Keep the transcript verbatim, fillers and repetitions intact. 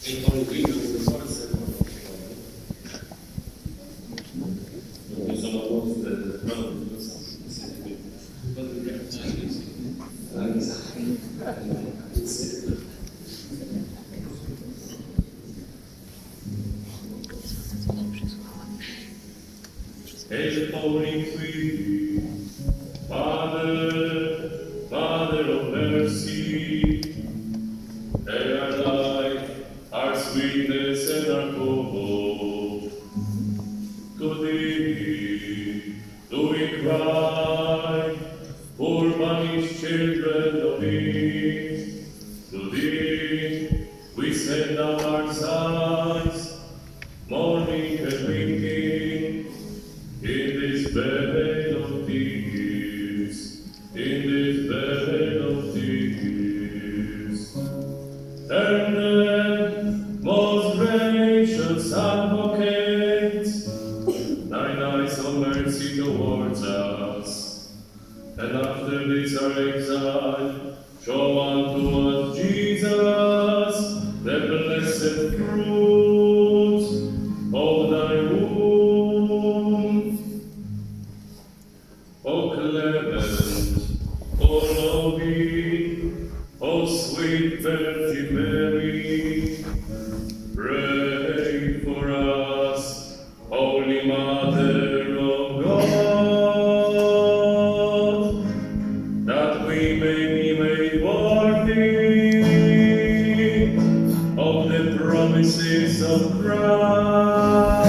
E con Guido le forze non sono poste, no, non so, se E the Holy Trinity, Father, Father of mercy, and our life, our sweetness, and our hope. To thee do we cry, poor banished children of Eve. To thee we send up our sighs, mourning and winking, in this vale of tears, in this vale of tears. Turn then, most gracious Advocate, thine eyes of mercy towards us, and after this our exile, show unto us Jesus, the blessed fruit of thy womb. O clement, O loving, O sweet Virgin Mary, pray for us, Holy Mother of God, that we may be made worthy of the promises of Christ.